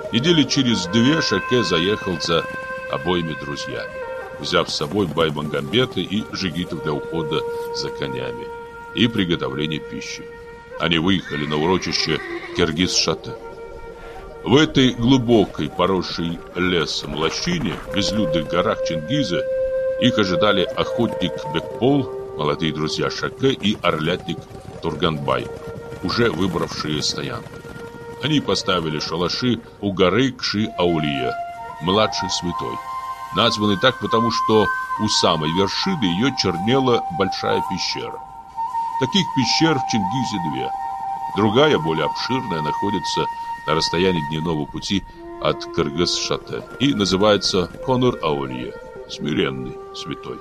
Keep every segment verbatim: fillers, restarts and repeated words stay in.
Недели через две Шаке заехал за обоими друзьями, взяв с собой Баймагамбета и Жигитов для ухода за конями и приготовления пищи. Они выехали на урочище Киргиз-Шате. В этой глубокой, поросшей лесом лощине, в безлюдных горах Чингиза, их ожидали охотник Бекпол, молодые друзья Шаке и орлятник Турганбай, уже выбравшие стоянку. Они поставили шалаши у горы Кши-Аулия, младший святой, названный так потому, что у самой вершины ее чернела большая пещера. Таких пещер в Чингизе две. Другая, более обширная, находится на расстоянии дневного пути от Кыргыз-Шате и называется Конур-Аулия, смиренный святой.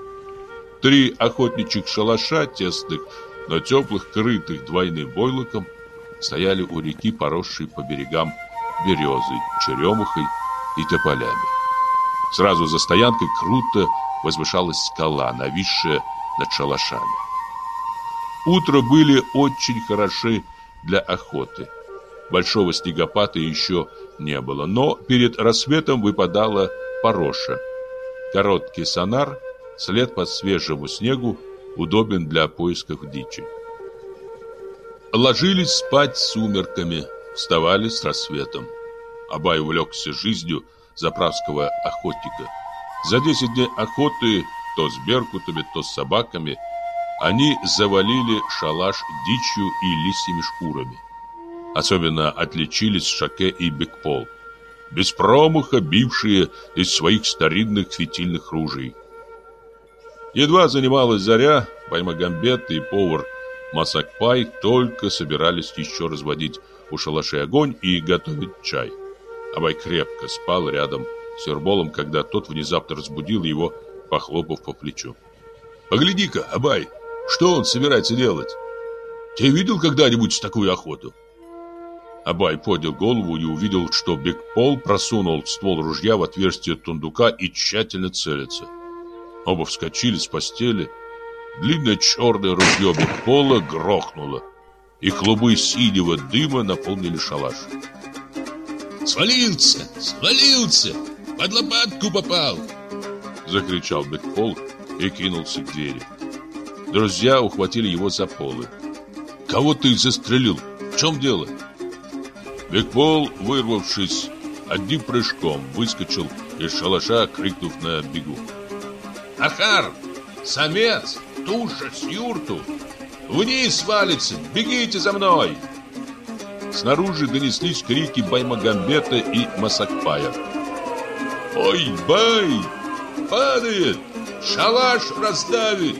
Три охотничьих шалаша, тесных, но теплых, крытых двойным войлоком, стояли у реки, поросшей по берегам березой, черемухой и тополями. Сразу за стоянкой круто возвышалась скала, нависшая над шалашами. Утро были очень хороши для охоты. Большого снегопада еще не было, но перед рассветом выпадала пороша. Короткий сонар, след по свежему снегу, удобен для поисков дичи. Ложились спать с сумерками, вставали с рассветом. Абай увлекся жизнью заправского охотника. За десять дней охоты, то с беркутами, то с собаками, они завалили шалаш дичью и лисьими шкурами. Особенно отличились Шаке и Бекпол, без промаха бившие из своих старинных фитильных ружей. Едва занималась заря, Баймагамбет и повар Масакпай только собирались еще разводить у шалашей огонь и готовить чай. Абай крепко спал рядом с Ерболом, когда тот внезапно разбудил его, похлопав по плечу. «Погляди-ка, Абай, что он собирается делать? Ты видел когда-нибудь такую охоту?» Абай поднял голову и увидел, что Бекпол просунул ствол ружья в отверстие тундука и тщательно целится. Оба вскочили с постели. Длинное черное ружье Бекпола грохнуло, и клубы синего дыма наполнили шалаш. «Свалился! Свалился! Под лопатку попал!» Закричал Бекпол и кинулся к двери. Друзья ухватили его за полы. «Кого ты застрелил? В чем дело?» Бекпол, вырвавшись, одним прыжком выскочил из шалаша, крикнув на бегу: «Архар! Самец! Туша с юрту! Вниз валится! Бегите за мной!» Снаружи донеслись крики Баймагамбета и Масакпая. «Ой, Бай! Падает! Шалаш раздавит!»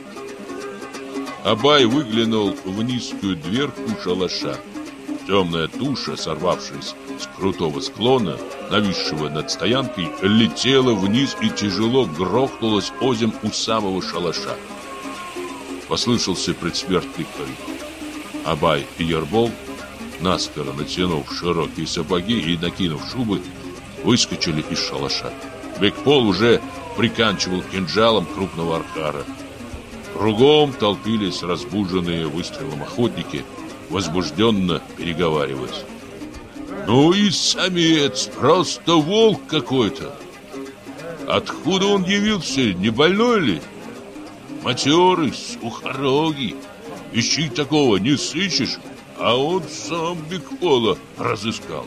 Абай выглянул в низкую дверку шалаша. Темная туша, сорвавшись с крутого склона, нависшего над стоянкой, летела вниз и тяжело грохнулась озимь у самого шалаша. Послышался предсмертный крик. Абай и Ербол, наскоро натянув широкие сапоги и накинув шубы, выскочили из шалаша. Бекпол уже приканчивал кинжалом крупного архара. Кругом толпились разбуженные выстрелом охотники, возбужденно переговариваясь. «Ну и самец, просто волк какой-то! Откуда он явился, не больной ли? Матерый, сухорогий, ищи такого не сыщешь, а он сам Бекпола разыскал».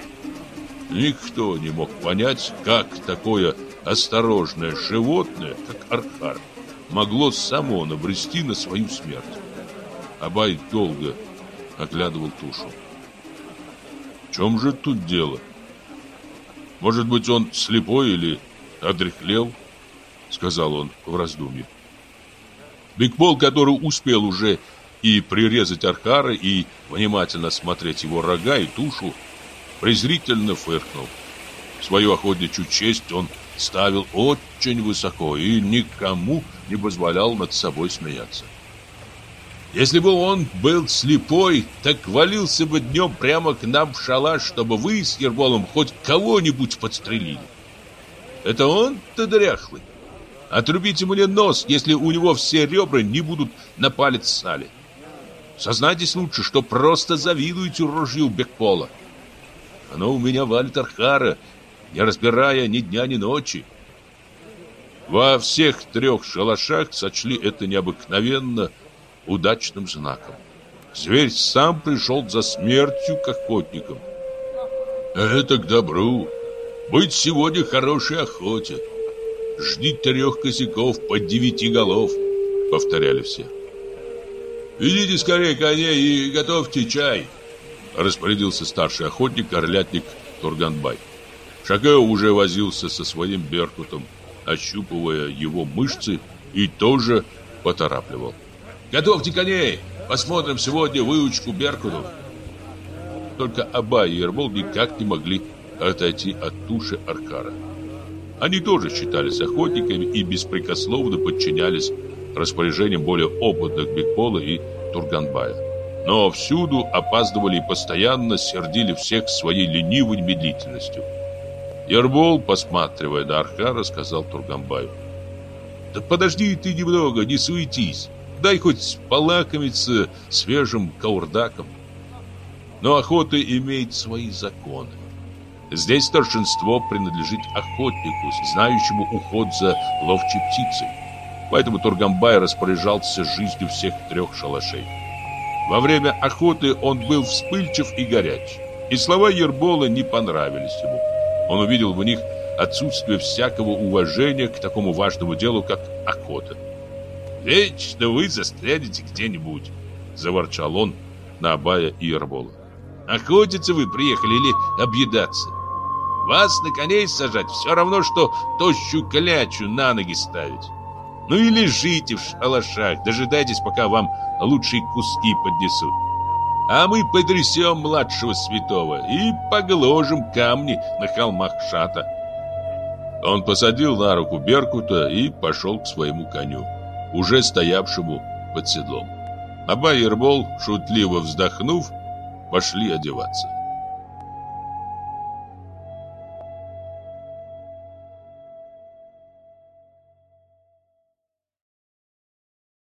Никто не мог понять, как такое осторожное животное, как архар, могло само набрести на свою смерть. Абай долго оглядывал тушу. В чем же тут дело? Может быть, он слепой или одряхлел? Сказал он в раздумье. Бекпол, который успел уже и прирезать архара, и внимательно смотреть его рога и тушу, презрительно фыркнул. Свою охотничью честь он ставил очень высоко и никому не позволял над собой смеяться. «Если бы он был слепой, так валился бы днем прямо к нам в шалаш, чтобы вы с Ерболом хоть кого-нибудь подстрелили. Это он-то дряхлый. Отрубите мне нос, если у него все ребра не будут на палец сали. Сознайтесь лучше, что просто завидуете ружью Бекпола». Оно у меня валит архара, не разбирая ни дня, ни ночи. Во всех трех шалашах сочли это необыкновенно удачным знаком. Зверь сам пришел за смертью к охотникам. Это к добру. Быть сегодня хорошей охоте. Жди трех косяков под девяти голов, повторяли все. Ведите скорее коней и готовьте чай, распорядился старший охотник, орлятник Турганбай. Шагео уже возился со своим беркутом, ощупывая его мышцы, и тоже поторапливал. Готовьте коней, посмотрим сегодня выучку беркутов. Только Абай и Ербол никак не могли отойти от туши аркара. Они тоже считались охотниками и беспрекословно подчинялись распоряжениям более опытных Бекбола и Турганбая. Но всюду опаздывали и постоянно сердили всех своей ленивой медлительностью. Ербол, посматривая на аркара, сказал Турганбаю: «Да подожди ты немного, не суетись, дай хоть полакомиться свежим каурдаком». Но охота имеет свои законы. Здесь старшинство принадлежит охотнику, знающему уход за ловчей птицей. Поэтому Турганбай распоряжался жизнью всех трех шалашей. Во время охоты он был вспыльчив и горяч, и слова Ербола не понравились ему. Он увидел в них отсутствие всякого уважения к такому важному делу, как охота. «Вечно вы застрянете где-нибудь», — заворчал он на Абая и Ербола. «Охотиться вы приехали или объедаться? Вас на коней сажать все равно, что тощую клячу на ноги ставить. Ну и лежите в шалашах, дожидайтесь, пока вам лучшие куски поднесут. А мы потрясем младшего святого и погложим камни на холмах Шата». Он посадил на руку беркута и пошел к своему коню, уже стоявшему под седлом. Абай и Ербол, шутливо вздохнув, пошли одеваться.